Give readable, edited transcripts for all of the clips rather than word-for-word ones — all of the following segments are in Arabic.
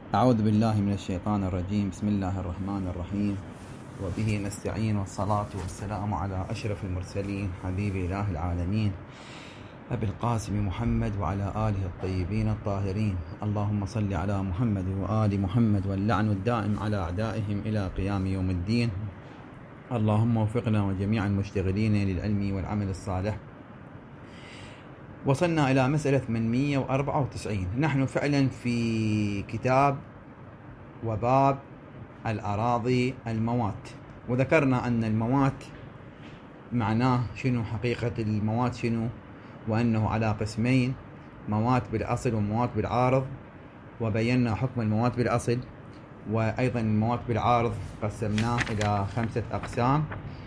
أعوذ بالله من الشيطان الرجيم. بسم الله الرحمن الرحيم، وبه نستعين، والصلاة والسلام على أشرف المرسلين حبيب إله العالمين أبي القاسم محمد وعلى آله الطيبين الطاهرين. اللهم صل على محمد وآل محمد، واللعن الدائم على أعدائهم إلى قيام يوم الدين. اللهم وفقنا وجميع المشتغلين للعلم والعمل الصالح. وصلنا إلى مسألة 894. نحن فعلا في كتاب وباب الأراضي الموات، وذكرنا أن الموات معناه شنو، حقيقة الموات شنو، وأنه على قسمين: موات بالأصل وموات بالعارض. وبينا حكم الموات بالأصل، وأيضا الموات بالعارض قسمناه إلى 5 أقسام،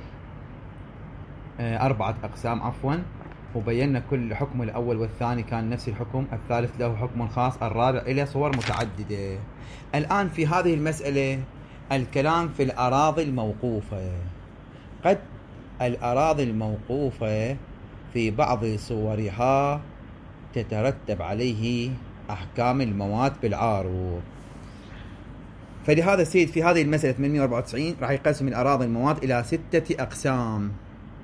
4 أقسام عفوا. وبينا كل حكم الأول والثاني كان نفس الحكم، الثالث له حكم خاص، الرابع إلى صور متعددة. الآن في هذه المسألة الكلام في الأراضي الموقوفة. قد الأراضي الموقوفة في بعض صورها تترتب عليه أحكام الموات بالعارض. فلهذا السيد في هذه المسألة 894 راح يقسم الأراضي الموات إلى 6 أقسام،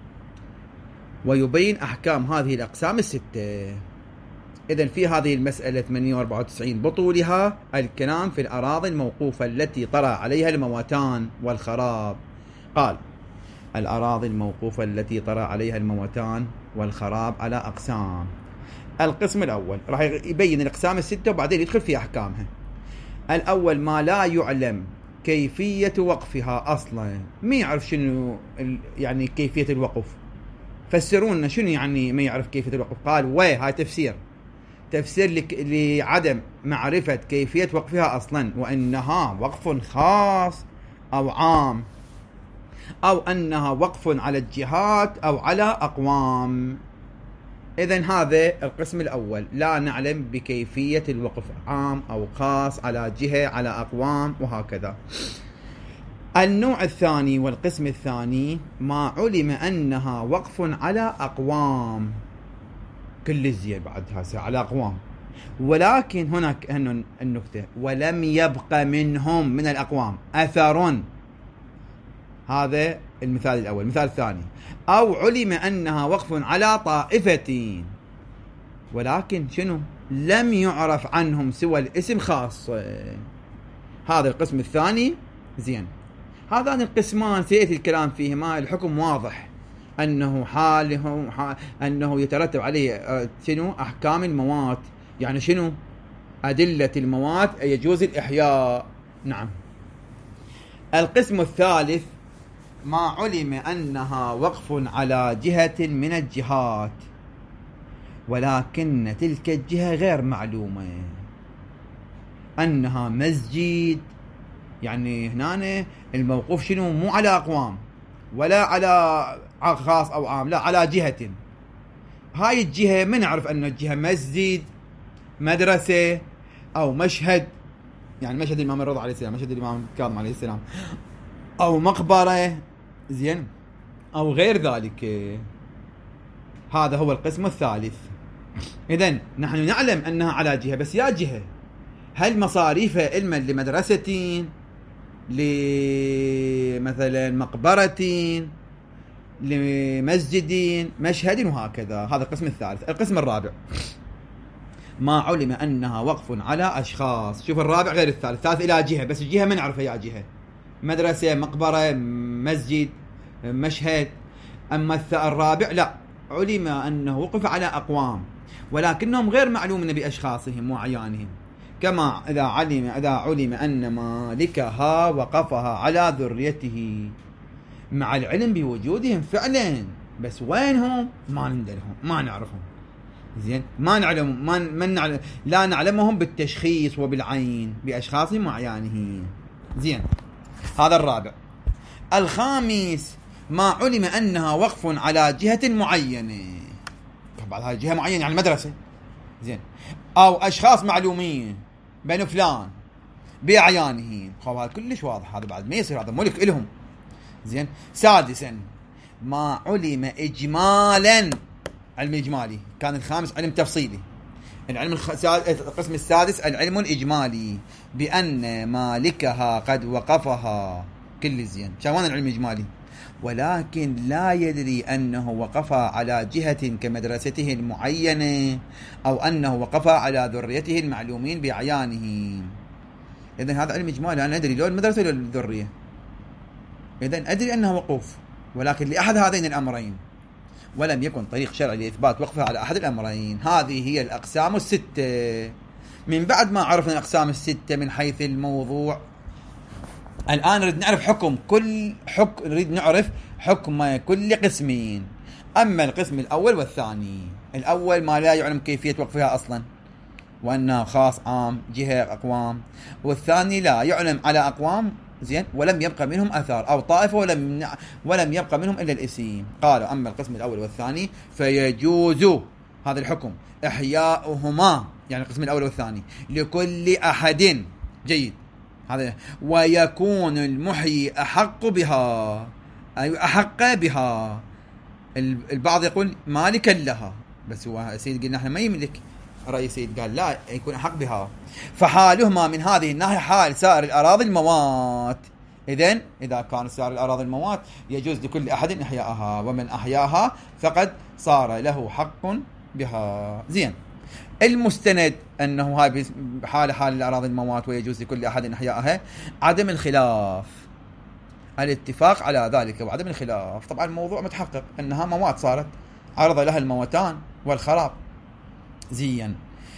ويبين أحكام هذه الأقسام ال6. إذن في هذه المسألة 894 بطولها الكلام في الأراضي الموقوفة التي طرأ عليها الموتان والخراب. قال: الأراضي الموقوفة التي طرأ عليها الموتان والخراب على أقسام. القسم الأول راح يبين الأقسام ال6 وبعدين يدخل في أحكامها. الأول: ما لا يعلم كيفية وقفها أصلا. ما يعرف شنو يعني كيفية الوقف. فسرونا شنو يعني ما يعرف كيفية الوقف. قال: هاي تفسير لعدم معرفة كيفية وقفها أصلا، وأنها وقف خاص أو عام، أو أنها وقف على الجهات أو على أقوام. إذن هذا القسم الأول، لا نعلم بكيفية الوقف، عام أو خاص، على جهة، على أقوام، وهكذا. النوع الثاني والقسم الثاني: ما علم أنها وقف على أقوام، كل زين بعدها على أقوام، ولكن هناك النكتة: ولم يبق منهم من الأقوام أثر. هذا المثال الأول. المثال الثاني: أو علم أنها وقف على طائفتين، ولكن شنو، لم يعرف عنهم سوى الاسم خاص. هذا القسم الثاني. زين، هذان القسمان سيأتي الكلام فيهما. الحكم واضح أنه أنه يترتب عليه شنو، أحكام الموات. يعني شنو، أدلة الموات يجوز الإحياء. نعم. القسم الثالث: ما علم أنها وقف على جهة من الجهات، ولكن تلك الجهة غير معلومة، أنها مسجد. يعني هنا الموقوف شنو، مو على أقوام ولا على خاص أو عام، لا، على جهة. هاي الجهة ما نعرف أن الجهة مسجد، مدرسة، أو مشهد، يعني مشهد الإمام الرضا عليه السلام، مشهد الإمام الكاظم عليه السلام، أو مقبرة، زين، أو غير ذلك. هذا هو القسم الثالث. إذن نحن نعلم أنها على جهة، بس يا جهة هل مصاريفها علما لمدرستين، لمثلا مقبرتين، لمسجدين، مشهد، وهكذا. هذا القسم الثالث. القسم الرابع: ما علم أنها وقف على أشخاص. شوف الرابع غير الثالث. الثالث إلى جهة، بس الجهة ما نعرفها يا جهة، مدرسة، مقبرة، مسجد، مشهد. أما الرابع لا، علم أنه وقف على أقوام، ولكنهم غير معلومين بأشخاصهم وعيانهم. كما إذا علم أن مالكها وقفها على ذريته، مع العلم بوجودهم فعلا، بس وينهم ما ندرهم، ما نعرفهم. زين، ما نعلم، لا نعلمهم بالتشخيص وبالعين بأشخاصهم وعيانهم. زين، هذا الرابع. الخامس: ما علم أنها وقف على جهة معينة. طبعا هذه جهة معينة يعني مدرسة، زين، أو أشخاص معلومين بين فلان بأعيانهم. هذا كلش واضح، هذا بعد ما يصير، هذا ملك إلهم. زين. سادسا: ما علم إجمالا، علم إجمالي. كان الخامس علم تفصيلي. القسم السادس العلم الإجمالي بأن مالكها قد وقفها كل زين. شلون العلم الإجمالي؟ ولكن لا يدري أنه وقفها على جهة كمدرسته المعينة أو أنه وقفها على ذريته المعلومين بأعيانه. إذن هذا علم إجمالي، أنا أدري لو المدرسة لو الذرية، إذن أدري أنه وقوف، ولكن لأحد هذين الأمرين، ولم يكن طريق شرعي لإثبات وقفها على أحد الأمرين. هذه هي الأقسام الستة. من بعد ما عرفنا الأقسام الستة من حيث الموضوع، الآن نريد نعرف نريد نعرف حكم كل قسمين. أما القسم الأول والثاني، الأول ما لا يعلم كيفية وقفها أصلا، وأنها خاص عام جهة أقوام، والثاني لا يعلم على أقوام زين ولم يبقى منهم أثار، أو طائفة ولم يبقى منهم إلا الاسم. قالوا أما القسم الأول والثاني فيجوز هذا الحكم إحياؤهما، يعني القسم الأول والثاني، لكل أحد. جيد هذا. ويكون المحيي أحق بها، أي أحق بها. البعض يقول مالكا لها، بس هو سيد قلنا احنا ما يملك. رأي سيد قال لا، يكون أحق بها. فحالهما من هذه الناحية حال سائر الأراضي الموات. إذن إذا كان سائر الأراضي الموات يجوز لكل أحد إحياءها، ومن أحياها فقد صار له حق بها. زين. المستند أنه هاي حال الأراضي الموات ويجوز لكل أحد إحياءها عدم الخلاف، الاتفاق على ذلك وعدم الخلاف. طبعا الموضوع متحقق أنها موات صارت عرض لها الموتان والخراب. زين.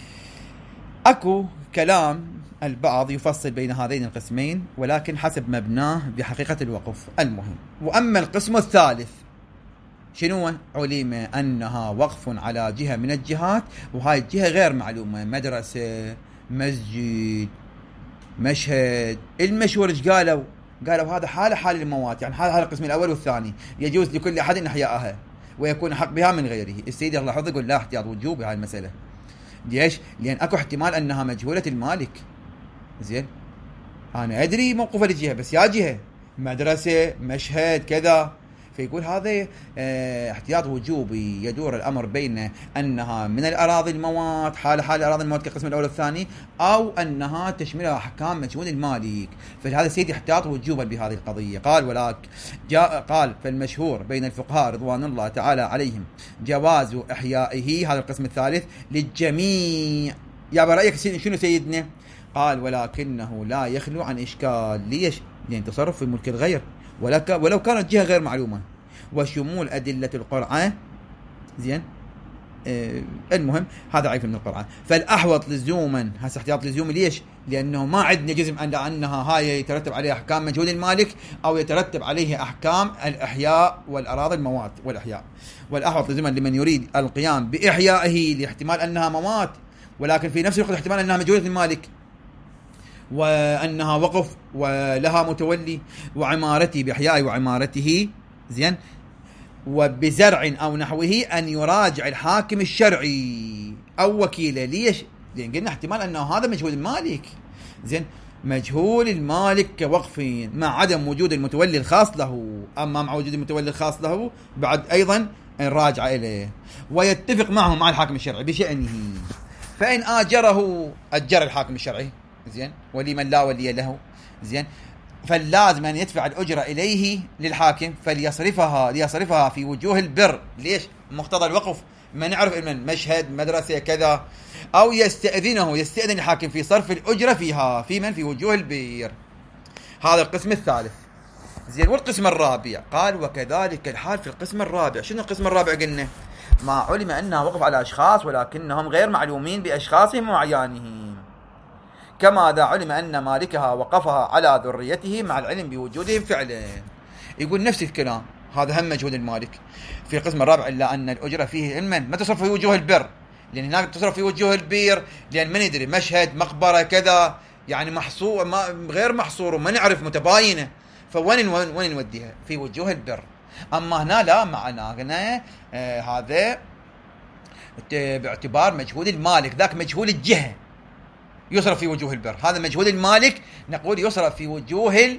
أكو كلام البعض يفصل بين هذين القسمين، ولكن حسب مبناه بحقيقة الوقف. المهم، وأما القسم الثالث شنو؟ علم أنها وقف على جهة من الجهات، وهاي الجهة غير معلومة، مدرسة، مسجد، مشهد. المشهور ايش قالوا هذا حال الموات، يعني حال القسم الأول والثاني، يجوز لكل أحد إحياءها ويكون حق بها من غيره. السيد الله يحفظه يقول لا احتياط وجوب بهاي المسألة. ليش؟ لأن أكو احتمال أنها مجهولة المالك. زين، أنا أدري موقف الجهة، بس يا جهة مدرسة، مشهد، كذا. فيقول هذا احتياط وجوبي، يدور الأمر بين أنها من الأراضي الموات، حال الأراضي الموات كالقسم الأول والثاني، أو أنها تشملها أحكام مجهول المالك. فهذا السيد احتياط وجوبا بهذه القضية. قال قال فالمشهور بين الفقهاء رضوان الله تعالى عليهم جواز إحيائه، هذا القسم الثالث، للجميع. يا برأيك شنو سيدنا؟ قال ولكنه لا يخلو عن إشكال. ليش؟ لأن تصرف في ملك الغير، ولو كانت جهة غير معلومة، وشمول أدلة القرعة. زين. المهم هذا عيب من القرعة. فالأحوط لزوما، هسه احتياط لزومي. ليش؟ لأنه ما عندنا جزم أنها هاي يترتب عليها أحكام مجهول المالك، أو يترتب عليه أحكام الإحياء والأراضي الموات والإحياء. والأحوط لزوما لمن يريد القيام بإحيائه لاحتمال أنها موات، ولكن في نفس الوقت احتمال أنها مجهولة المالك، وأنها وقف ولها متولي، وعمارته بإحيائه وعمارته. زين. وبزرع أو نحوه أن يراجع الحاكم الشرعي أو وكيله. ليش؟ لأن قلنا احتمال أنه هذا مجهول المالك. زين. مجهول المالك كوقف مع عدم وجود المتولي الخاص له. أما مع وجود المتولي الخاص له بعد أيضا نراجع إليه، ويتفق معه مع الحاكم الشرعي بشأنه. فإن أجر الحاكم الشرعي، زين، ولمن لا ولي له، زين، فاللازم أن يدفع الأجرة إليه للحاكم ليصرفها في وجوه البر. ليش؟ مقتضى الوقف ما نعرف من مشهد، مدرسة، كذا. أو يستأذن الحاكم في صرف الأجرة فيها في وجوه البر. هذا القسم الثالث. زين. والقسم الرابع قال وكذلك الحال في القسم الرابع. شنو القسم الرابع؟ قلنا ما علم أنها وقف على أشخاص ولكنهم غير معلومين بأشخاصهم وأعيانهم، كما إذا علم أن مالكها وقفها على ذريته مع العلم بوجودهم فعلا. يقول نفس الكلام، هذا هم مجهود المالك في القسم الرابع، إلا أن الأجرة فيه علما ما تصرف في وجوه البر، لأن هناك تصرف في وجوه البير، لأن من يدري مشهد، مقبرة، كذا، يعني محصور غير محصور وما نعرف متباينة، فوين نوديها؟ في وجوه البر. أما هنا لا، معنا هذا باعتبار مجهود المالك، ذاك مجهول الجهة يصرف في وجوه البر. هذا مجهول المالك نقول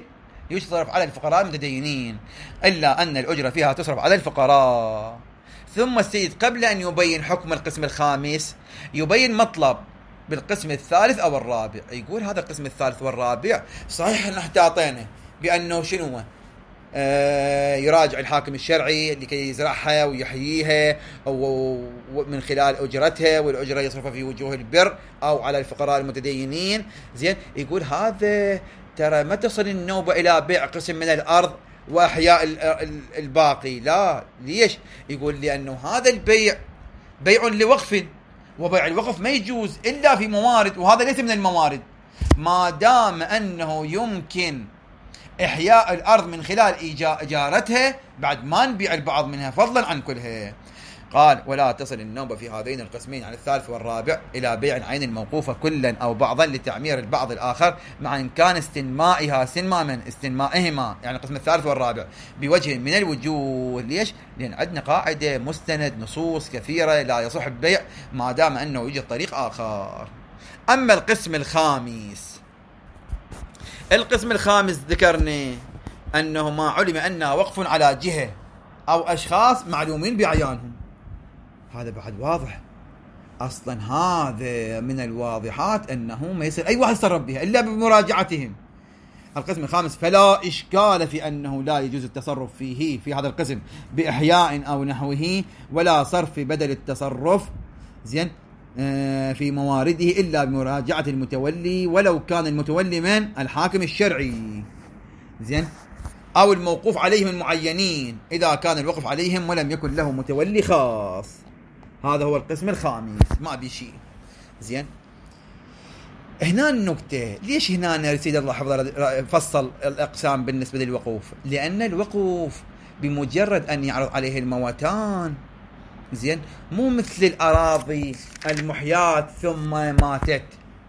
يصرف على الفقراء المتدينين، إلا أن الأجرة فيها تصرف على الفقراء. ثم السيد قبل أن يبين حكم القسم الخامس يبين مطلب بالقسم الثالث أو الرابع. يقول هذا القسم الثالث والرابع صحيح أن احتاطينه بأنه شنو يراجع الحاكم الشرعي لكي يزرعها ويحييها من خلال أجرتها، والأجرة يصرفها في وجوه البر أو على الفقراء المتدينين. زين، يقول هذا ترى ما تصل النوبة إلى بيع قسم من الأرض وأحياء الباقي. لا، ليش؟ يقول لأنه هذا البيع بيع لوقف، وبيع الوقف ما يجوز إلا في موارد، وهذا ليس من الموارد. ما دام أنه يمكن إحياء الأرض من خلال إجارتها، بعد ما نبيع البعض منها فضلا عن كلها. قال: ولا تصل النوبة في هذين القسمين عن الثالث والرابع إلى بيع العين الموقوفة كلا أو بعضا لتعمير البعض الآخر، مع إمكان استنمائهما يعني القسم الثالث والرابع بوجه من الوجوه. ليش؟ لأن عندنا قاعدة مستند نصوص كثيرة لا يصح البيع ما دام أنه يوجد طريق آخر. أما القسم الخامس ذكرنا أنه ما علم أنه وقف على جهة أو أشخاص معلومين بعيانهم. هذا بعد واضح، أصلا هذا من الواضحات أنه ما يصير أي واحد يتصرف بها إلا بمراجعتهم. القسم الخامس فلا إشكال في أنه لا يجوز التصرف فيه في هذا القسم بإحياء أو نحوه، ولا صرف بدل التصرف زين في موارده إلا بمراجعة المتولي، ولو كان المتولي من الحاكم الشرعي زين أو الموقوف عليهم المعينين إذا كان الوقف عليهم ولم يكن له متولي خاص. هذا هو القسم الخامس، ما بي شيء زين. هنا النكتة، ليش هنا سيد الله حفظه فصل الأقسام بالنسبة للوقوف؟ لأن الوقوف بمجرد أن يعرض عليه المواتان زين مو مثل الأراضي المحيات ثم ماتت.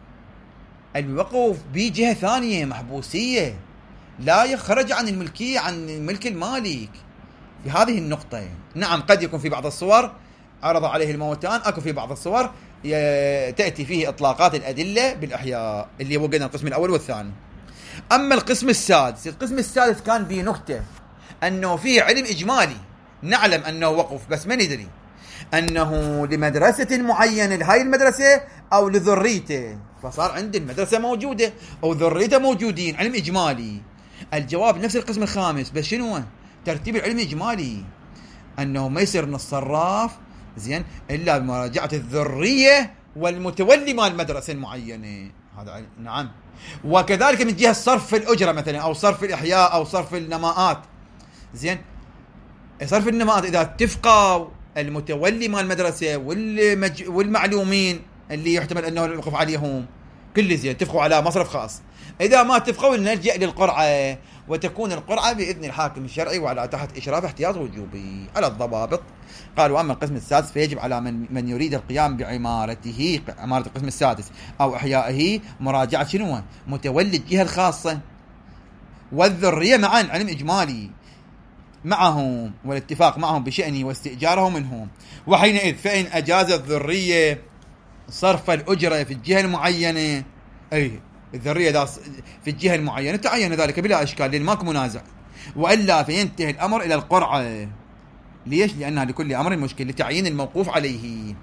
الوقوف بجهة ثانية محبوسية لا يخرج عن الملكية عن ملك المالك. بهذه النقطة نعم قد يكون في بعض الصور عرض عليه الموتان، أكو في بعض الصور تأتي فيه إطلاقات الأدلة بالأحياء اللي هو قلنا القسم الأول والثاني. أما القسم السادس كان به نكتة أنه فيه علم إجمالي، نعلم أنه وقف بس ما ندري أنه لمدرسة معينة لهاي المدرسة أو لذريته، فصار عند المدرسة موجودة أو ذريته موجودين، علم إجمالي. الجواب نفس القسم الخامس، بس شنو ترتيب العلم الإجمالي؟ أنه ما يصير نتصرف زين إلا بمراجعة الذرية والمتولي مال المدرسة المعينة. هذا نعم. وكذلك من جهة صرف الأجرة مثلا أو صرف الإحياء أو صرف النماءات زين. صرف النماءات إذا اتفقوا المتولي مال المدرسة والمعلومين اللي يحتمل أنه الوقف عليهم كل زين اتفقوا على مصرف خاص. إذا ما اتفقوا نلجأ للقرعة، وتكون القرعة بإذن الحاكم الشرعي وعلى تحت إشراف احتياط وجوبي على الضوابط. قال: وأما القسم السادس فيجب على من يريد القيام بعمارته، عمارة القسم السادس أو إحيائه، مراجعة شنو متولي الجهة الخاصة والذرية معا، علم إجمالي معهم والاتفاق معهم بشأنه واستئجاره منهم. وحينئذ فإن أجاز الذرية صرف الأجرة في الجهة المعينة، أي الذرية في الجهة المعينة تعين ذلك بلا إشكال لأن ماكو منازع، وإلا فينتهي الأمر إلى القرعة. ليش؟ لأنها لكل أمر مشكل لتعيين الموقوف عليه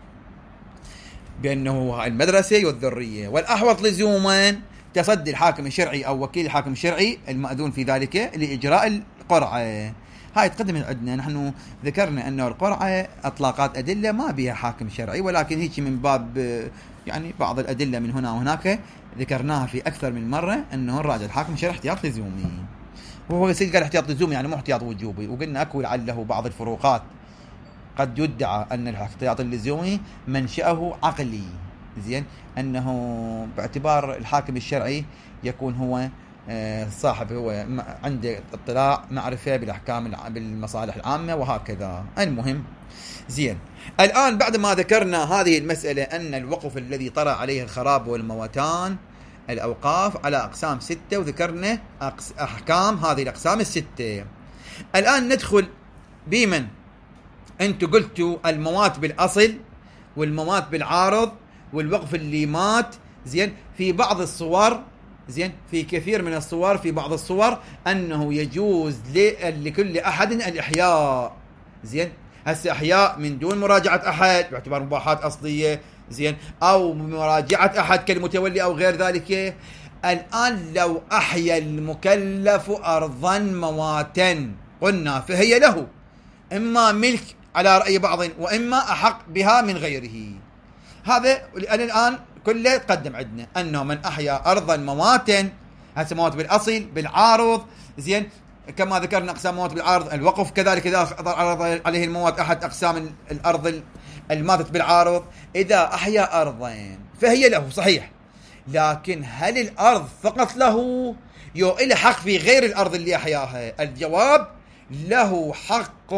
بأنه المدرسة والذرية. والأحوط لزوما تصدي الحاكم الشرعي أو وكيل الحاكم الشرعي المأذون في ذلك لإجراء القرعة. هاي تقدم عندنا نحن ذكرنا أنه القرعة أطلاقات أدلة ما بها حاكم شرعي، ولكن هيك من باب يعني بعض الأدلة من هنا وهناك ذكرناها في أكثر من مرة أنه الراجع الحاكم الشرعي احتياط لزومي، وهو يصير قال احتياط لزومي يعني مو احتياط وجوبي. وقلنا أكو لعله بعض الفروقات، قد يدعى أن الاحتياط اللزومي منشأه عقلي زين، أنه باعتبار الحاكم الشرعي يكون هو صاحب، هو عنده اطلاع معرفة بالأحكام بالمصالح العامة وهكذا. المهم زين، الآن بعد ما ذكرنا هذه المسألة أن الوقف الذي طرأ عليه الخراب والموتان الأوقاف على أقسام 6، وذكرنا أحكام هذه الأقسام 6. الآن ندخل بمن أنتوا قلتوا الموات بالأصل والموات بالعارض والوقف اللي مات زين. في بعض الصور زين، في كثير من الصور، في بعض الصور أنه يجوز لكل أحد الإحياء زين، هسه احياء من دون مراجعه احد باعتبار مباحات اصليه، زين، او مراجعه احد كالمتولي او غير ذلك. الان لو احيا المكلف ارضا مواتا قلنا فهي له اما ملك على راي بعض واما احق بها من غيره. هذا الان كله تقدم عندنا انه من احيا ارضا مواتا، هسه موات بالاصل بالعارض، زين، كما ذكرنا اقسام موات بالعارض الوقف، كذلك اذا عرض عليه الموات احد اقسام الارض الماتت بالعارض. اذا احيا ارضين فهي له صحيح، لكن هل الارض فقط له يو له حق في غير الارض اللي احياها؟ الجواب له حق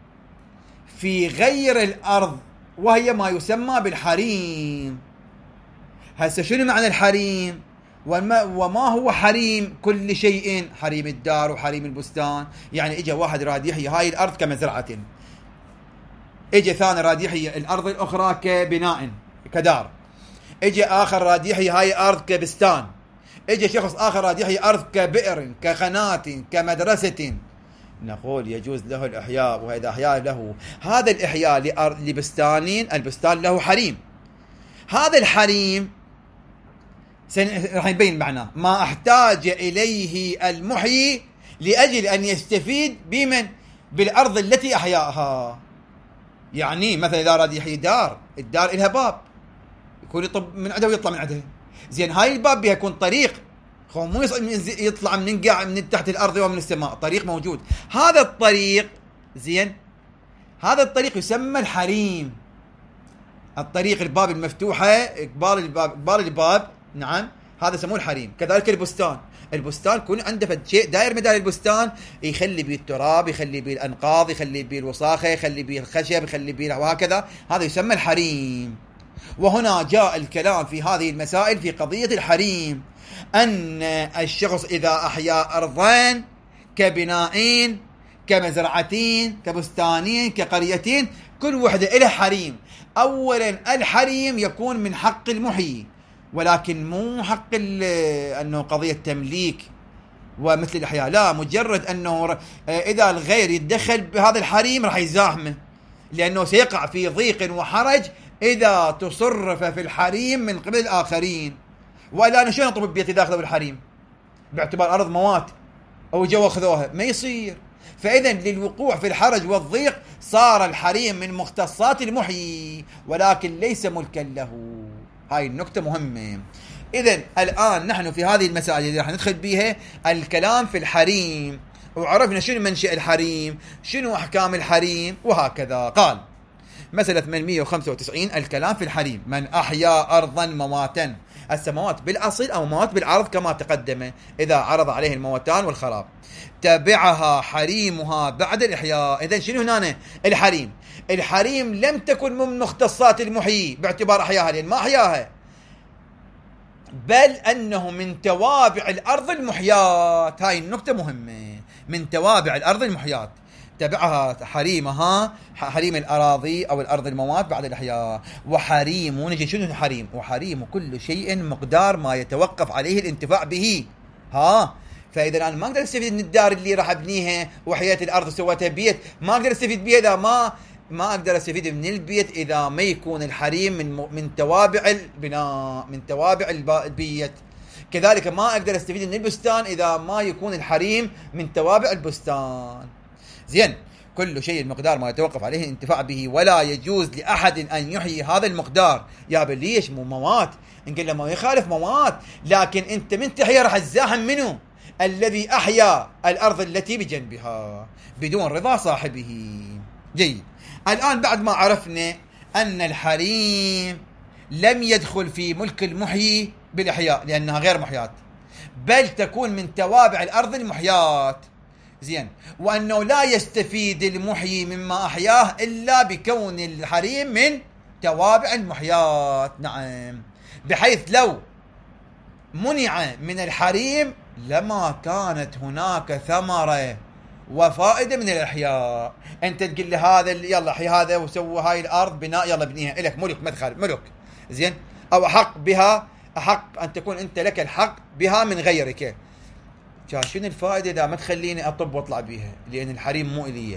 في غير الارض وهي ما يسمى بالحريم. هسه شنو معنى الحريم؟ وما هو حريم كل شيء؟ حريم الدار وحريم البستان. يعني اجى واحد راد يحيي هاي الارض كمزرعة، اجى ثاني راد يحيي الارض الاخرى كبناء كدار، اجى اخر راد يحيي هاي الارض كبستان، اجى شخص اخر راد يحيي ارض كبئر كقناة كمدرسة. نقول يجوز له الاحياء، واذا احياء له هذا الاحياء لبستانين، البستان له حريم. هذا الحريم راح يبين معناه ما احتاج اليه المحيي لاجل ان يستفيد بمن بالارض التي احياها. يعني مثلا اذا اراد يحيي دار، الدار لها باب يكون يطب من عندها ويطلع من عندها، زين، هاي الباب بها يكون طريق، مو يطلع من قاع من تحت الارض ومن السماء، طريق موجود. هذا الطريق، زين، هذا الطريق يسمى الحريم. الطريق الباب المفتوحه، قبال الباب، نعم، هذا يسموه الحريم. كذلك البستان يكون عنده شيء داير مدار البستان، يخلي به التراب، يخلي به الانقاض، يخلي به الوساخه، يخلي به الخشب، يخلي به وهكذا، هذا يسمى الحريم. وهنا جاء الكلام في هذه المسائل في قضيه الحريم، ان الشخص اذا احيا ارضين كبنائين كمزرعتين كبستانين كقريتين، كل وحده لها حريم. اولا الحريم يكون من حق المحيي، ولكن مو حق انه قضيه تمليك ومثل الاحياء، لا، مجرد انه اذا الغير يتدخل بهذا الحريم راح يزاحمه، لانه سيقع في ضيق وحرج اذا تصرف في الحريم من قبل الاخرين. والا انا شلون اطلب بيتي داخله بالحريم باعتبار ارض موات او جو اخذوها؟ ما يصير. فاذا للوقوع في الحرج والضيق صار الحريم من مختصات المحيي ولكن ليس ملكا له. هاي النقطة مهمة. إذن الآن نحن في هذه المسائل اللي راح ندخل بيها الكلام في الحريم، وعرفنا شنو منشأ الحريم، شنو أحكام الحريم، وهكذا. قال مسألة 895 الكلام في الحريم: من أحيا أرضا مواتا، السموات بالأصل أو موات بالعرض كما تقدم، إذا عرض عليه الموتان والخراب تبعها حريمها بعد الإحياء. إذن شنو هنا الحريم لم تكن من مختصات المحيي باعتبار أحياها، لأن ما أحياها، بل أنه من توابع الأرض المحيات. هاي النقطة مهمة، من توابع الأرض المحيات تبعها حريمها، حريم الأراضي أو الأرض الموات بعد الإحياء. وحريم، ونجي شنو الحريم؟ وحريم كل شيء مقدار ما يتوقف عليه الانتفاع به. فإذا أنا ما أقدر أستفيد من الدار اللي راح أبنيها وحياة الأرض وسويتها بيت، ما أقدر أستفيد بها إذا ما أقدر أستفيد من البيت إذا ما يكون الحريم من توابع البناء، من توابع البيت. كذلك ما أقدر أستفيد من البستان إذا ما يكون الحريم من توابع البستان. زين، كل شيء المقدار ما يتوقف عليه الانتفاع به، ولا يجوز لأحد أن يحيي هذا المقدار. يا ليش؟ مو موات، نقول له ما يخالف موات، لكن أنت من تحيا راح تزاحم منه الذي أحيا الأرض التي بجنبها بدون رضا صاحبه. جيد، الآن بعد ما عرفنا أن الحريم لم يدخل في ملك المحيي بالإحياء لأنها غير محيات، بل تكون من توابع الأرض المحيات، زين، وأنه لا يستفيد المحيي مما أحياه إلا بكون الحريم من توابع المحيات. نعم، بحيث لو منع من الحريم لما كانت هناك ثمرة وفائدة من الإحياء. أنت تقول لي هذا يلا حي هذا وسوي هاي الأرض بناء، يلا بنيها إلك ملك، مدخل ملك، زين، أو أحق بها، أحق أن تكون أنت لك الحق بها من غيرك. شنو الفائدة إذا ما تخليني أطب وأطلع بيها؟ لأن الحريم مو إلي،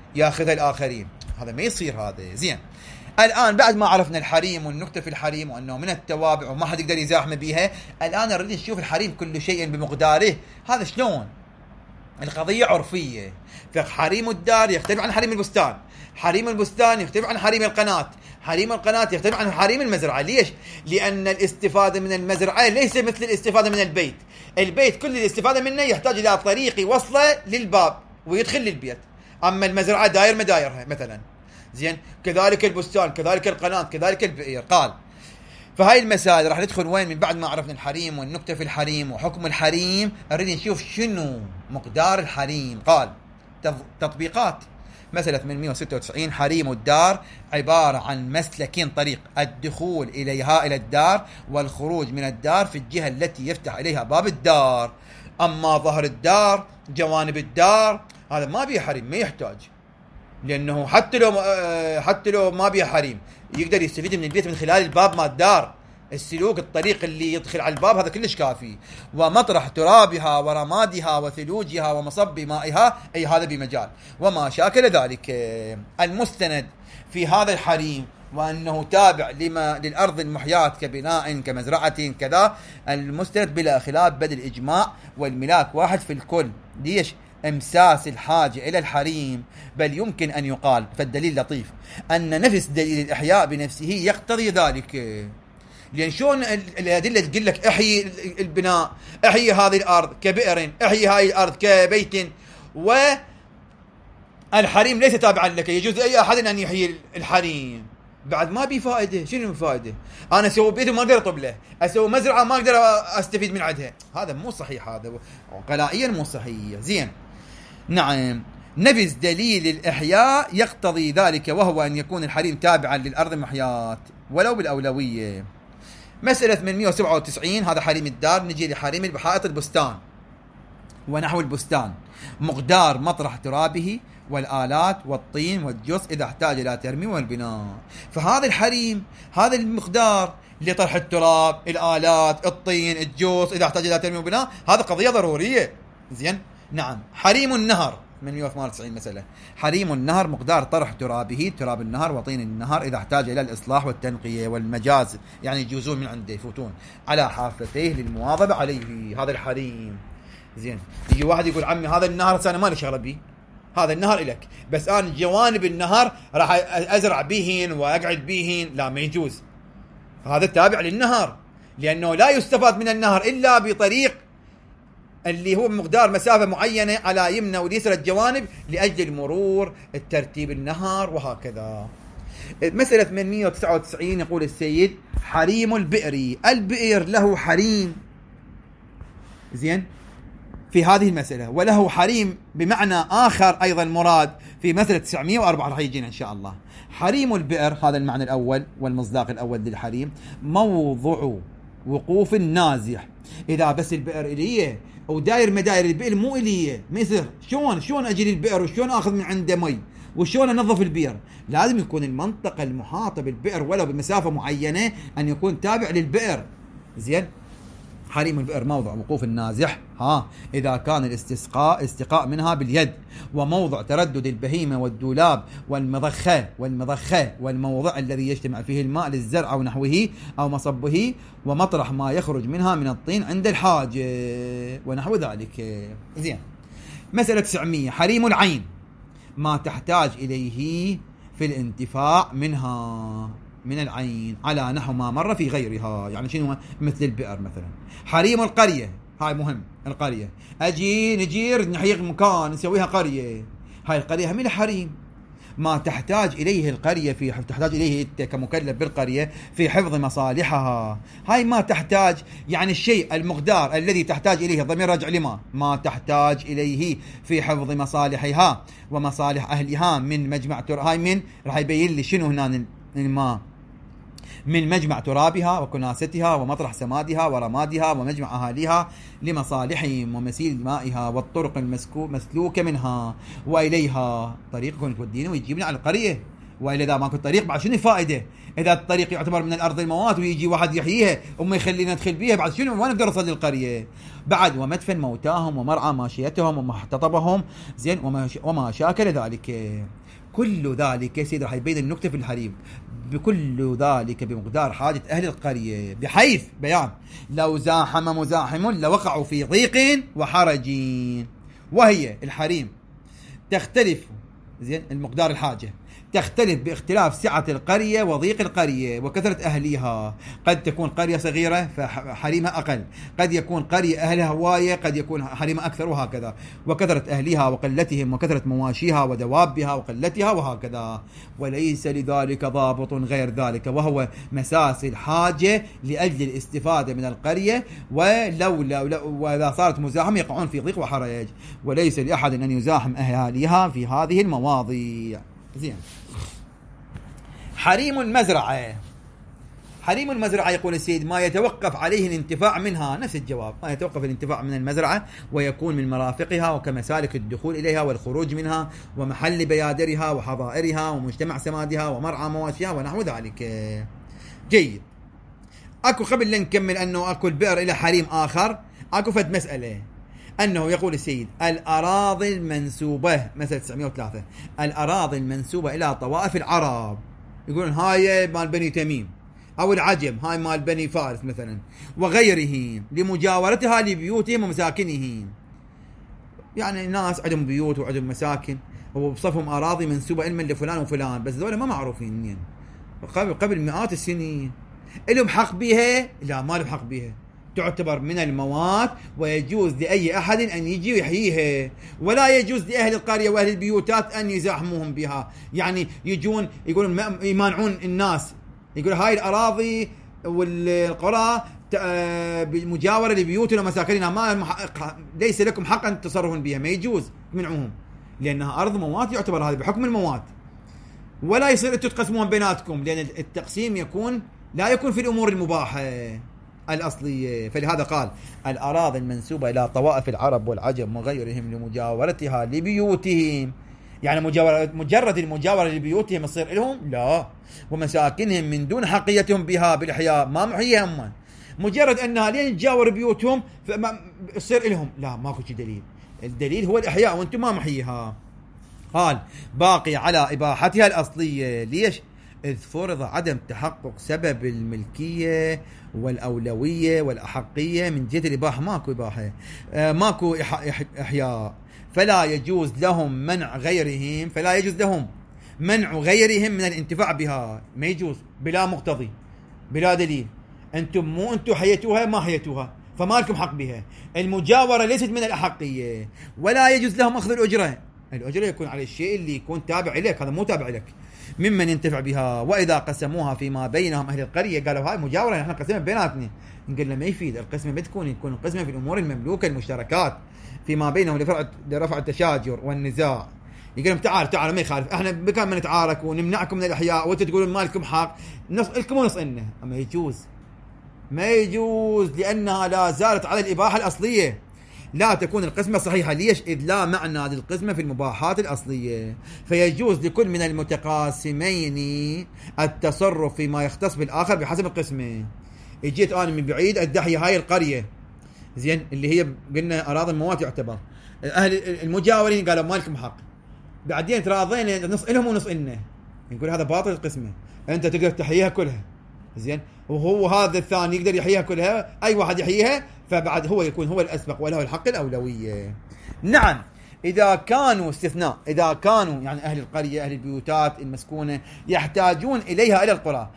ياخذها الآخرين. هذا ما يصير هذا. زين، الآن بعد ما عرفنا الحريم والنكتة في الحريم وأنه من التوابع وما حد يقدر يزاحم بها، الآن نريد نشوف الحريم كل شيء بمقداره. هذا شلون؟ القضية عرفية. فحريم الدار يختلف عن حريم البستان، حريم البستان يختلف عن حريم القناة، حريم القناة يختلف عن حريم المزرعة. ليش؟ لأن الاستفادة من المزرعة ليس مثل الاستفادة من البيت. البيت كل الاستفادة منه يحتاج إلى طريق يوصله للباب ويدخل للبيت، أما المزرعة داير مدايرها مثلا. زين، كذلك البستان، كذلك القناة، كذلك البئر. قال فهاي المسائل راح ندخل وين من بعد ما عرفنا الحريم والنكتة في الحريم وحكم الحريم. نريد نشوف شنو مقدار الحريم. قال تطبيقات. مسألة 896 حريم الدار عبارة عن مسلكين طريق: الدخول إليها إلى الدار والخروج من الدار في الجهة التي يفتح إليها باب الدار. أما ظهر الدار، جوانب الدار، هذا ما بيه حريم، ما يحتاج، لأنه حتى لو ما بيه حريم يقدر يستفيد من البيت من خلال الباب مال الدار. السلوك، الطريق اللي يدخل على الباب هذا كلش كافي. ومطرح ترابها ورمادها وثلوجها ومصب مائها، أي هذا بمجال وما شاكل ذلك. المستند في هذا الحريم وأنه تابع للأرض المحياة كبناء كمزرعة كذا، المستند بلا خلاف بدل الإجماع والملاك واحد في الكل. ليش؟ امساس الحاجة إلى الحريم. بل يمكن أن يقال، فالدليل لطيف، أن نفس دليل الإحياء بنفسه يقتضي ذلك. لأن شون الأدلة تقول لك احيي البناء، احيي هذه الأرض كبئر، احيي هذه الأرض كبيت، والحريم ليس تابعا لك، يجوز أي أحد أن يحيي الحريم. بعد ما بي فائدة. شنو الفائدة؟ أنا أسوي بيت وما أقدر أطب له، أسوي مزرعة ما أقدر أستفيد من عدها. هذا مو صحيح، هذا قلائيا مو صحيح. زين، نعم، نفس دليل الإحياء يقتضي ذلك، وهو أن يكون الحريم تابعا للأرض المحياة ولو بالأولوية. مسألة 897 هذا حريم الدار. نجي لحريم بحائط البستان ونحو البستان: مقدار مطرح ترابه والآلات والطين والجص إذا احتاج إلى ترميم والبناء. فهذا الحريم، هذا المقدار لطرح التراب، الآلات، الطين، الجص إذا احتاج إلى ترميم والبناء، هذا قضية ضرورية. زين، نعم. حريم النهر من 198 مسألة: حريم النهر مقدار طرح ترابه، تراب النهر وطين النهر، إذا احتاج إلى الإصلاح والتنقية والمجاز، يعني يجوزون من عنده يفوتون على حافتيه للمواظبة عليه. هذا الحريم. زين، يجي واحد يقول عمي هذا النهر أنا ما لي شغلة به، هذا النهر إلك، بس أنا جوانب النهر راح أزرع بيهن وأقعد بيهن. لا، ما يجوز. هذا تابع للنهر، لأنه لا يستفاد من النهر إلا بطريق اللي هو مقدار مسافة معينة على يمنى واليسرى الجوانب لأجل المرور، الترتيب النهر وهكذا. مسألة 899 يقول السيد: حريم البئر. البئر له حريم. زين، في هذه المسألة، وله حريم بمعنى آخر أيضا مراد في مسألة 904 راح يجينا إن شاء الله. حريم البئر، هذا المعنى الأول والمصداق الأول للحريم: موضع وقوف النازح. إذا بس البئر إليه وداير مداير البئر مو إليه، ما يصير. شلون أجي للبئر وشلون أخذ من عنده مي وشلون أنظف البئر؟ لازم يكون المنطقة المحاطة بالبئر ولو بمسافة معينة أن يكون تابع للبئر. زين، حريم البئر موضع وقوف النازح إذا كان استقاء منها باليد، وموضع تردد البهيمة والدولاب والمضخة والموضع الذي يجتمع فيه الماء للزرع أو نحوه أو مصبه، ومطرح ما يخرج منها من الطين عند الحاجة ونحو ذلك. زين، مسألة 900 حريم العين: ما تحتاج إليه في الانتفاع منها من العين على نحو ما مر في غيرها. يعني شنو؟ مثل البئر مثلا. حريم القرية، هاي مهم. القرية أجي نجير نحيق مكان نسويها قرية، هاي القرية هم لها حريم. ما تحتاج إليه القرية تحتاج إليه أنت كمكلف بالقرية في حفظ مصالحها. هاي ما تحتاج، يعني الشيء المقدار الذي تحتاج إليه، الضمير راجع لما ما تحتاج إليه في حفظ مصالحها ومصالح أهلها من مجمع هاي من راح يبين لي شنو هنا ما من مجمع ترابها وكناستها ومطرح سمادها ورمادها ومجمع أهاليها لمصالحهم ومسيل مائها والطرق المسلوكة منها وإليها. طريقكم تودينا ويجيبنا على القرية، وإلا إذا ماكو طريق بعد شنو الفائدة؟ إذا الطريق يعتبر من الأرض الموات ويجي واحد يحييها وما يخلينا ندخل بيها، بعد شنو؟ ما نقدر نصل للقرية. بعد ومدفن موتاهم ومرعى ماشيتهم ومحتطبهم. زين، وما شاكل ذلك. كل ذلك يا سيدي راح يبين النكتة في الحريم، بكل ذلك بمقدار حاجة أهل القرية، بحيث بيان لو زاحم مزاحم لوقعوا في ضيق وحرج. وهي الحريم تختلف، زين، المقدار الحاجة تختلف باختلاف سعة القرية وضيق القرية وكثرة أهليها. قد تكون قرية صغيرة فحريمها أقل، قد يكون قرية أهلها هواية، قد يكون حريمها أكثر، وهكذا. وكثرة أهليها وقلتهم، وكثرة مواشيها ودوابها وقلتها، وهكذا. وليس لذلك ضابط غير ذلك، وهو مساس الحاجة لأجل الاستفادة من القرية، وإذا صارت مزاحمة يقعون في ضيق وحرج. وليس لأحد أن يزاحم أهاليها في هذه المواضيع. زين. حريم المزرعة. حريم المزرعة يقول السيد ما يتوقف عليه الانتفاع منها، نفس الجواب، ما يتوقف الانتفاع من المزرعة ويكون من مرافقها وكمسالك الدخول إليها والخروج منها ومحل بيادرها وحظائرها ومجتمع سمادها ومرعى مواشيها ونحو ذلك. جيد. أكو قبل لنكمل أنه أكو البئر إلى حريم آخر، أكو فد مسألة أنه يقول السيد الأراضي المنسوبة، مثل 903، الأراضي المنسوبة إلى طوائف العرب، يقولون هاي مال بني تميم، أو العجم هاي مال بني فارس مثلا، وغيرهم، لمجاورتها لبيوتهم ومساكنهم. يعني الناس عندهم بيوت وعندهم مساكن وبصفهم أراضي منسوبة علما لفلان وفلان، بس ذولا ما معروفين يعني. قبل مئات السنين لهم حق بها؟ لا، ما لهم حق بها، تعتبر من الموات ويجوز لأي أحد أن يجي ويحييها، ولا يجوز لأهل القرية وأهل البيوتات أن يزاحموهم بها. يعني يجون يقولون يمانعون الناس، يقول هاي الأراضي والقرى بالمجاورة لبيوتنا ومساكننا ما ليس لكم حق أن تتصرفون بها، ما يجوز منعوهم، لأنها أرض موات، يعتبر هذا بحكم الموات، ولا يصير أنتم تقسمون بيناتكم، لأن التقسيم لا يكون في الأمور المباحة الأصلية. فلهذا قال الأراضي المنسوبة إلى طوائف العرب والعجم وغيرهم لمجاورتها لبيوتهم، يعني مجرد المجاورة لبيوتهم يصير لهم؟ لا. ومساكنهم من دون حقيتهم بها بالإحياء، ما محييها هم، مجرد أنها لين تجاور بيوتهم يصير لهم؟ لا، ماكو شي دليل. الدليل هو الإحياء وأنتم ما محييها. قال باقي على إباحتها الأصلية. ليش؟ إذ فرض عدم تحقق سبب الملكية والأولوية والأحقية من جهة الإباحة، ماكو إباحة، ماكو إحياء، فلا يجوز لهم منع غيرهم، فلا يجوز لهم منع غيرهم من الانتفاع بها، ما يجوز بلا مقتضي بلا دليل. أنتم حيتوها، ما حيتوها، فما لكم حق بها. المجاورة ليست من الأحقية، ولا يجوز لهم أخذ الأجرة. الأجرة يكون على الشيء اللي يكون تابع إليك، هذا مو تابع لك، ممن ينتفع بها. وإذا قسموها فيما بينهم أهل القرية، قالوا هاي مجاورة نحن قسمها بيناتنا، نقول له ما يفيد، القسمة بتكون يكون القسمة في الأمور المملوكة المشتركات فيما بينهم لرفع التشاجر والنزاع. يقول لهم تعال ما يخالف، احنا بكان ما نتعارك ونمنعكم من الأحياء وانتم تقولون ما لكم حق، نص لكم ونص إنه. ما يجوز لأنها لا زالت على الإباحة الأصلية، لا تكون القسمة صحيحة. ليش؟ إذ لا معنى للقسمة في المباحات الأصلية، فيجوز لكل من المتقاسمين التصرف فيما يختص بالآخر بحسب القسمة. اجيت أنا من بعيد أدحي هاي القرية، زين، اللي هي قلنا أراضي الموات يعتبر، أهل المجاورين قالوا ما لكم حق، بعدين تراضينا نص إلهم ونص إلنا، نقول هذا باطل القسمة، أنت تقدر تحييها كلها، زين، وهو هذا الثاني يقدر يحييها كلها، أي واحد يحييها فبعد هو يكون هو الأسبق وله الحق الأولوية. نعم، إذا كانوا استثناء، إذا كانوا يعني أهل القرية أهل البيوتات المسكونة يحتاجون إليها إلى القرى،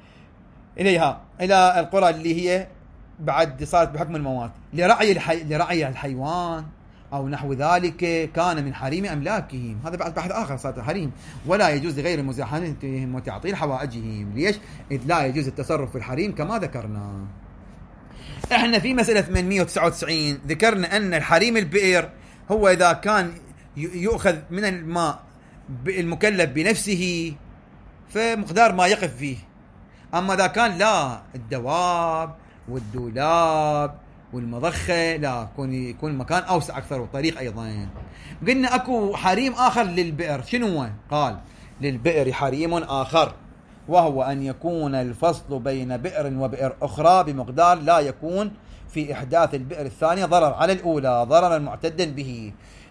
إلى القرى اللي هي بعد صارت بحكم الموات لرعي الحيوان أو نحو ذلك، كان من حريم أملاكهم. هذا بعد بحث آخر، صارت حريم، ولا يجوز لغير مزاحمتهم وتعطيل حوائجهم. ليش؟ إذ لا يجوز التصرف في الحريم كما ذكرنا. احنا في مسألة 899 ذكرنا أن الحريم البئر هو إذا كان يؤخذ من الماء المكلف بنفسه فمقدار ما يقف فيه، أما إذا كان لا، الدواب والدولاب والمضخة لا، يكون مكان أوسع أكثر وطريق أيضا. قلنا أكو حريم آخر للبئر، شنو هو؟ قال للبئر حريم آخر، وهو أن يكون الفصل بين بئر وبئر أخرى بمقدار لا يكون في إحداث البئر الثانية ضرر على الأولى ضررا معتدا به.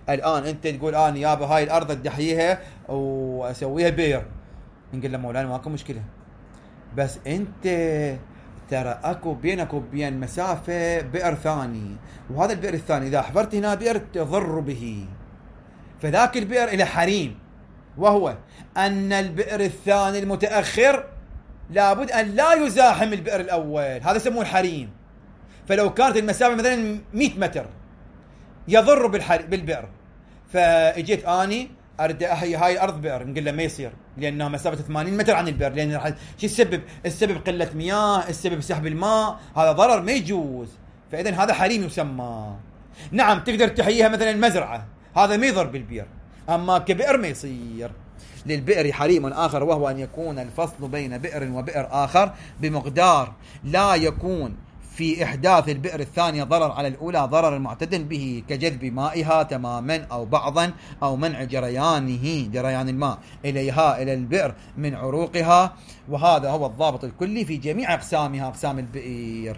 الآن أنت تقول أنا يابا هاي الأرض أدحيها وأسويها بئر، نقول له مولانا ماكو مشكلة، بس أنت ترى أكو بينك وبين مسافة بئر ثاني، وهذا البئر الثاني إذا حفرت هنا بئر تضر به، فذاك البئر إلى حريم، وهو أن البئر الثاني المتأخر لابد أن لا يزاحم البئر الأول، هذا يسموه الحريم. فلو كانت المسافة مثلا 100 متر يضر بالبئر، فاجيت اني اريد احيي هاي الارض بئر، نقول له ما يصير، لانها مسافه 80 متر عن البئر، لان راح شو السبب قله مياه، السبب سحب الماء، هذا ضرر ما يجوز، فاذا هذا حريم يسمى. نعم تقدر تحييها مثلا مزرعه، هذا ما يضر بالبئر، اما كبئر ما يصير. للبئر حريم آخر، وهو أن يكون الفصل بين بئر وبئر آخر بمقدار لا يكون في إحداث البئر الثانية ضرر على الأولى ضرر معتد به، كجذب مائها تماما أو بعضا، أو منع جريان الماء إليها إلى البئر من عروقها، وهذا هو الضابط الكلي في جميع أقسامها، أقسام البئر.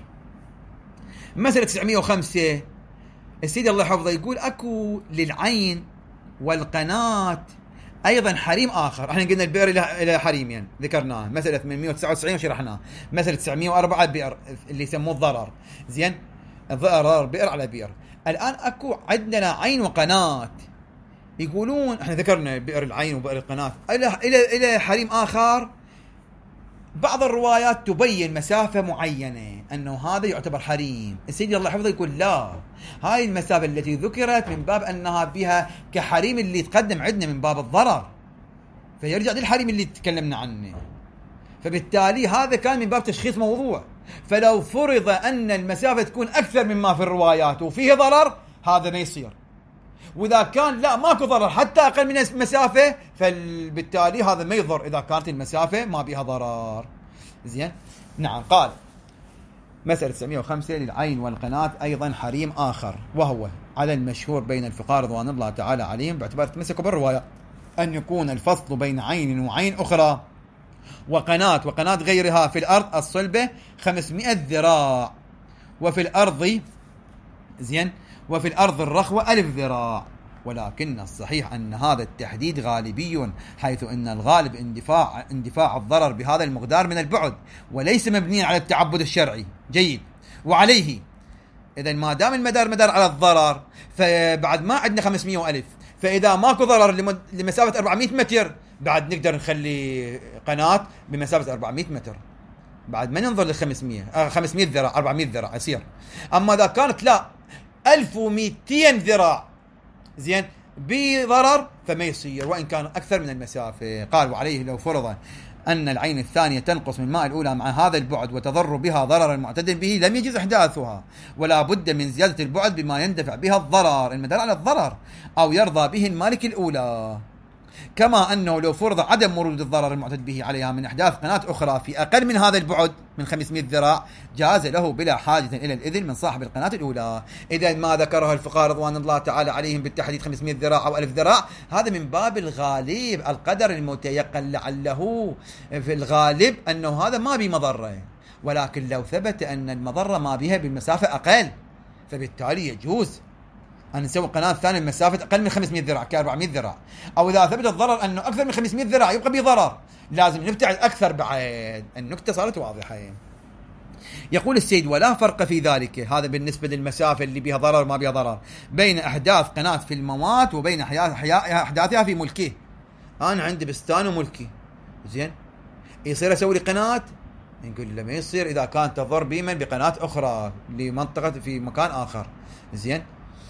مسألة 905 السيد الله حفظه يقول أكو للعين والقناة أيضا حريم آخر. احنا قلنا البئر إلى حريم يعني ذكرناه، مسألة 899 وشرحناه، مسألة 904 بئر اللي يسموه الضرر، زين ضرر بئر على بئر. الآن أكو عندنا عين وقناة، يقولون احنا ذكرنا بئر العين وبئر القناة إلى حريم آخر. بعض الروايات تبين مسافة معينة أنه هذا يعتبر حريم. السيد الله حفظه يقول لا، هاي المسافة التي ذكرت من باب أنها بها كحريم اللي تقدم عندنا من باب الضرر، فيرجع للحريم اللي تكلمنا عنه، فبالتالي هذا كان من باب تشخيص موضوع. فلو فرض أن المسافة تكون أكثر مما في الروايات وفيه ضرر، هذا ما يصير. وإذا كان لا ماكو ضرر حتى أقل من المسافة، فبالتالي هذا ما يضر إذا كانت المسافة ما بها ضرر. زين نعم. قال مسألة 905 للعين والقناة أيضا حريم آخر، وهو على المشهور بين الفقهاء رضوان الله تعالى عليهم باعتبار تمسكوا بالرواية أن يكون الفصل بين عين وعين أخرى وقناة غيرها في الأرض الصلبة 500 ذراع، وفي الأرض زين وفي الأرض الرخوة 1000 ذراع. ولكن الصحيح أن هذا التحديد غالبي، حيث أن الغالب اندفاع الضرر بهذا المقدار من البعد، وليس مبنيا على التعبد الشرعي. جيد. وعليه إذا ما دام المدار على الضرر، فبعد ما عندنا 500 وألف، فإذا ماكو ضرر لمسافة 400 متر بعد نقدر نخلي قناة بمسافة 400 متر، بعد ما ننظر لل 500 ذراع 400 ذراع يصير. أما إذا كانت لا 1200 ذراع زين بضرر فما يصير، وإن كان أكثر من المسافة. قال وعليه لو فرض أن العين الثانية تنقص من ماء الأولى مع هذا البعد وتضر بها ضررا معتد به، لم يجوز إحداثها، ولا بد من زيادة البعد بما يندفع بها الضرر، المدار على الضرر، أو يرضى به المالك الأولى. كما أنه لو فرض عدم ورود الضرر المعتد به عليها من إحداث قناة أخرى في أقل من هذا البعد من 500 ذراع، جاز له بلا حاجة إلى الإذن من صاحب القناة الأولى. إذا ما ذكرها الفقهاء رضوان الله تعالى عليهم بالتحديد 500 ذراع أو 1000 ذراع، هذا من باب الغالب، القدر المتيقن، لعله في الغالب أنه هذا ما بمضرة، ولكن لو ثبت أن المضرة ما بها بالمسافة أقل، فبالتالي يجوز أن نسوي قناة ثانية المسافة أقل من 500 ذراع ك400 ذراع، أو إذا ثبت الضرر أنه أكثر من 500 ذراع يبقى بضرر، لازم نبتعد أكثر بعد. النكتة صارت واضحة. يقول السيد ولا فرق في ذلك، هذا بالنسبة للمسافة اللي بها ضرر ما بها ضرر، بين أحداث قناة في الموات وبين أحداثها في ملكه. أنا عندي بستان وملكي، زين يصير أسوي لي قناة؟ نقول له ما يصير إذا كانت تضر بمن بقناة أخرى لمنطقة في مكان آخر. زين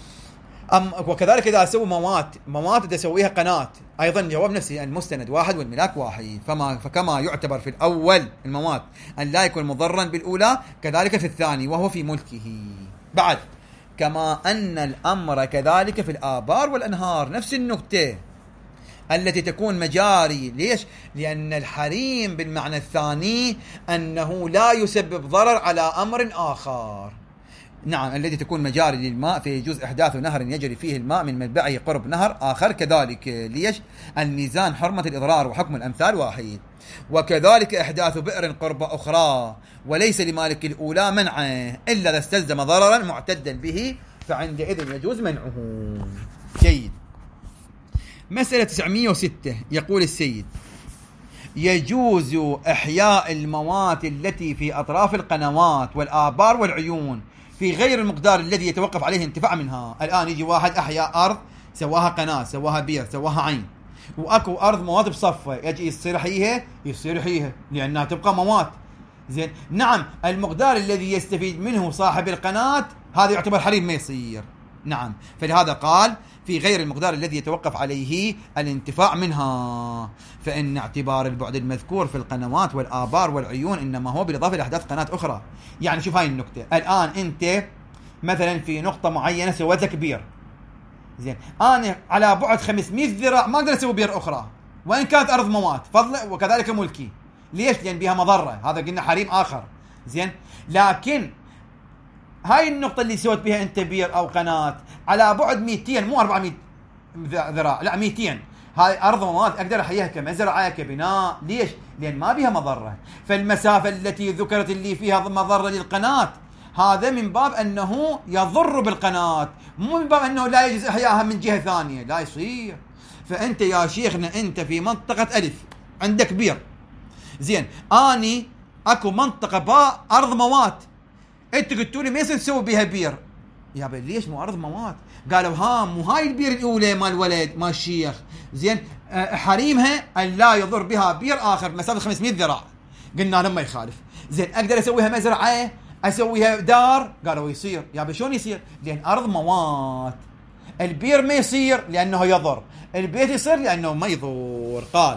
وكذلك إذا أسوي موات تسويها قناة، أيضا جواب نفسي، المستند واحد والملاك واحد. فكما يعتبر في الأول الموات أن لا يكون مضرا بالأولى، كذلك في الثاني وهو في ملكه. بعد كما أن الأمر كذلك في الآبار والأنهار، نفس النكتة التي تكون مجاري. ليش؟ لأن الحريم بالمعنى الثاني أنه لا يسبب ضرر على أمر آخر. نعم التي تكون مجاري للماء، فيجوز إحداث نهر يجري فيه الماء من منبعه قرب نهر آخر كذلك. ليش؟ الميزان حرمة الإضرار وحكم الأمثال واحد. وكذلك إحداث بئر قرب أخرى، وليس لمالك الأولى منعه إلا إذا استلزم ضررا معتدا به، فعندئذ يجوز منعه. جيد. مسألة 906 يقول السيد: يجوز إحياء الموات التي في أطراف القنوات والآبار والعيون في غير المقدار الذي يتوقف عليه انتفاع منها. الآن يجي واحد أحيا أرض، سواها قناة، سواها بير، سواها عين، وأكو أرض مواد بصفة، يجي يصير يحييها لأنها تبقى مواد. زين، نعم، المقدار الذي يستفيد منه صاحب القناة هذا يعتبر حريم، ما يصير. نعم، فلهذا قال في غير المقدار الذي يتوقف عليه الانتفاع منها، فإن اعتبار البعد المذكور في القنوات والآبار والعيون إنما هو بالإضافة لأحداث قناة أخرى. يعني شوف هاي النقطة، الآن أنت مثلا في نقطة معينة سويت لك بير، زين، أنا على بعد 500 ذراع ما أقدر أسوي بير أخرى وإن كانت أرض موات فضلا، وكذلك ملكي. ليش؟ لأن بها مضرة، هذا قلنا حريم آخر. زين، لكن هاي النقطة اللي سويت بها أنت بير أو قناة على بعد 200 مو 400 ذراع، لا 200، هاي أرض موات أقدر أحييها كمزرعة كبناء. ليش؟ لأن ما بها مضرة. فالمسافة التي ذكرت اللي فيها مضرة للقناة هذا من باب أنه يضر بالقناة، مو من باب أنه لا يجوز إحياها من جهة ثانية، لا يصير. فأنت يا شيخنا أنت في منطقة ألف عندك بير، زين، أني أكو منطقة باء أرض موات، أنت قلتوا لي ما يصير تسوي بها بير. يا بل ليش مو أرض موات؟ قالوا مو هاي البير الأولى مال الولد مال الشيخ، زين، حريمها أن لا يضر بها بير آخر مسافة 500 ذراع. قلنا لما يخالف. زين، أقدر أسويها مزرعة، أسويها دار؟ قالوا يصير. يا بل شلون يصير؟ لأن أرض موات. البير ما يصير لأنه يضر، البيت يصير لأنه ما يضر. قال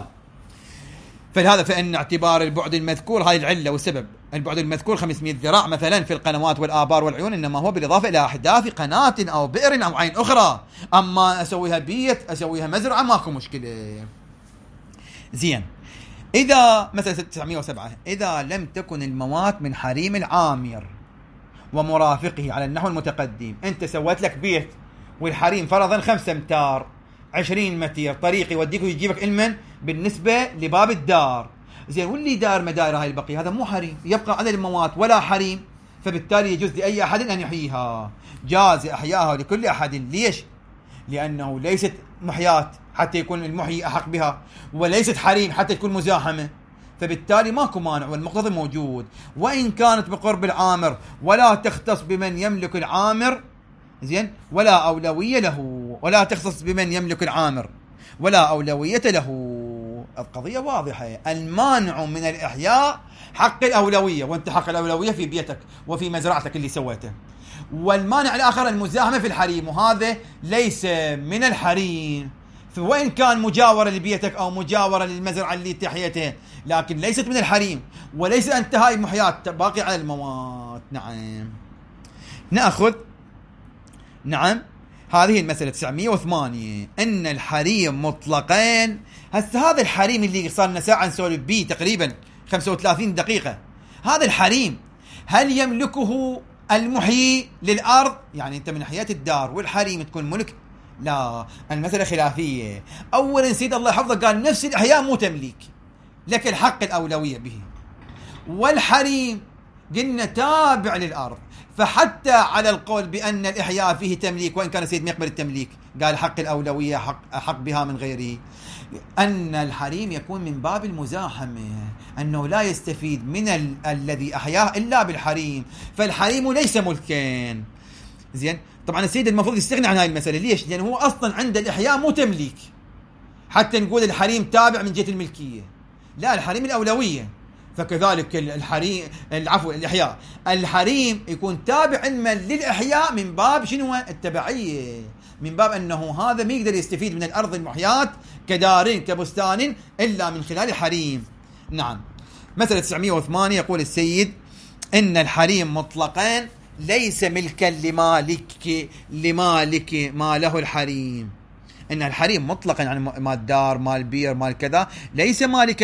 فلهذا فإن اعتبار البعد المذكور، هاي العلة والسبب، البعد المذكور 500 ذراع مثلا في القنوات والآبار والعيون إنما هو بالإضافة إلى أحداث قناة أو بئر أو عين أخرى. أما أسويها بيت، أسويها مزرعة، ماكو مشكلة. زين، إذا مثلا 907 إذا لم تكن الموات من حريم العامر ومرافقه على النحو المتقدم، أنت سويت لك بيت والحريم فرضا 5 أمتار 20 متر طريق يوديك ويجيبك علما بالنسبة لباب الدار، زين، واللي دار مدار هاي البقية هذا مو حريم، يبقى على الموات ولا حريم، فبالتالي يجوز لأي أحد أن يحييها، جاز إحياها لكل أحد. ليش؟ لأنه ليست محيات حتى يكون المحيي أحق بها، وليست حريم حتى تكون مزاحمة، فبالتالي ماكو مانع والمقتضى موجود. وإن كانت بقرب العامر ولا تختص بمن يملك العامر، زين، ولا أولوية له، ولا تختص بمن يملك العامر ولا أولوية له. القضية واضحة، المانع من الإحياء حق الأولوية، وانت حق الأولوية في بيتك وفي مزرعتك اللي سويته، والمانع الآخر المزاحمة في الحريم، وهذا ليس من الحريم، وإن كان مجاورة لبيتك أو مجاورة للمزرعة اللي تحيتها، لكن ليست من الحريم، وليس أنت هاي محيات باقي على الموات. نعم، نأخذ نعم هذه المسألة 908 أن الحريم مطلقين. هسه هذا الحريم اللي صارنا ساعة نسولف بيه تقريبا 35 دقيقة، هذا الحريم هل يملكه المحيي للأرض؟ يعني أنت من حياة الدار والحريم تكون ملك؟ لا، المسألة خلافية. أولا سيد الله حفظه قال نفس الإحياء مو تمليك، لك الحق الأولوية به، والحريم قلنا تابع للأرض، فحتى على القول بأن الإحياء فيه تمليك وإن كان السيد ما يقبل التمليك، قال حق الأولوية حق بها من غيره. أن الحريم يكون من باب المزاحمة، أنه لا يستفيد من الذي أحياه إلا بالحريم، فالحريم ليس ملكين. زين، طبعا السيد المفروض يستغني عن هاي المسألة. ليش؟ لأنه هو أصلا عند الإحياء مو تمليك حتى نقول الحريم تابع من جهة الملكية، لا، الحريم الأولوية. فكذلك الإحياء، الحريم يكون تابع علما للإحياء من باب شنو؟ التبعية، من باب أنه هذا ما يقدر يستفيد من الأرض المحيات كدار كبستان إلا من خلال الحريم. نعم، مسألة 908 يقول السيد إن الحريم مطلقين ليس ملكا لمالك ما له الحريم. إن الحريم مطلقا يعني مال دار مال بير مال كذا، ليس مالكا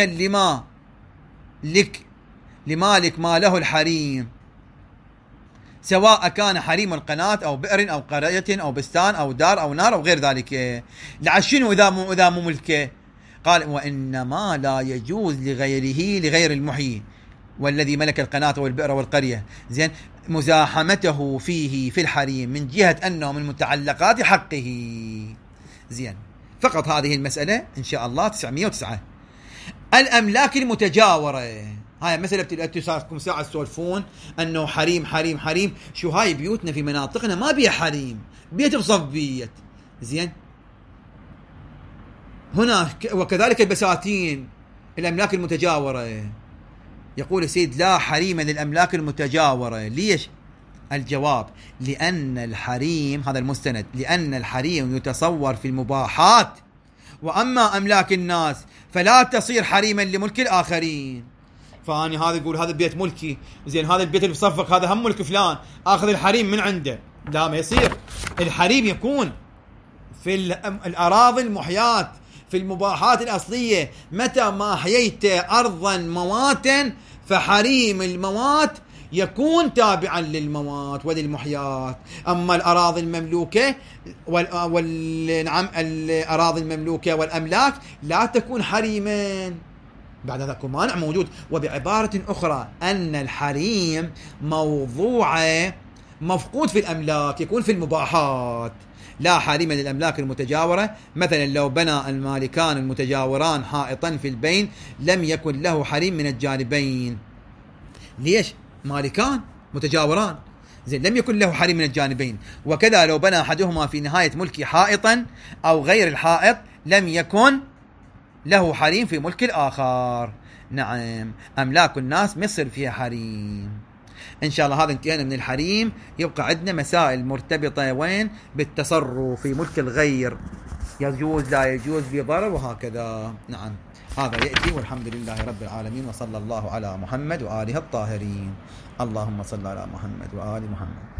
لمالك ما له الحريم، سواء كان حريم القناة أو بئر أو قرية أو بستان أو دار أو نار أو غير ذلك. لعشنو إذا مو ملكه؟ قال وإنما لا يجوز لغير المحيي والذي ملك القناة والبئر والقرية، زين، مزاحمته فيه في الحريم من جهة أنه من متعلقات حقه. زين، فقط هذه المسألة إن شاء الله 909. الأملاك المتجاورة، هاي مسألة بتلقوا ساعة تسولفون أنه حريم حريم حريم. شو هاي بيوتنا في مناطقنا ما بيها حريم، بيت بصف بيت. زين، هنا وكذلك البساتين الأملاك المتجاورة. يقول السيد لا حريم للأملاك المتجاورة. ليش؟ الجواب لأن الحريم، هذا المستند، لأن الحريم يتصور في المباحات، وأما أملاك الناس فلا تصير حريما لملك الآخرين. فأنا هذا يقول هذا البيت ملكي، زين هذا البيت اللي بصفق هذا هم ملك فلان، أخذ الحريم من عنده. لا، ما يصير. الحريم يكون في الأراضي المحيات، في المباحات الأصلية. متى ما حييت أرضا مواتا فحريم الموات يكون تابعا للموات وللمحيات. أما الأراضي المملوكة نعم الأراضي المملوكة والأملاك لا تكون حريما، بعد ذلك يكون مانع موجود. وبعبارة أخرى أن الحريم موضوع مفقود في الأملاك، يكون في المباحات. لا حريم للأملاك المتجاورة. مثلا لو بنى المالكان المتجاوران حائطا في البين لم يكن له حريم من الجانبين. ليش؟ مالكان متجاوران، زين لم يكن له حريم من الجانبين. وكذا لو بنى أحدهما في نهاية ملكه حائطا أو غير الحائط لم يكن له حريم في ملك الآخر. نعم، أملاك الناس مصر فيها حريم. إن شاء الله هذا انتهينا من الحريم. يبقى عندنا مسائل مرتبطة وين بالتصرف في ملك الغير، يجوز لا يجوز بضرر وهكذا. نعم، هذا يأتي. والحمد لله رب العالمين، وصلى الله على محمد وآله الطاهرين. اللهم صل على محمد وآل محمد.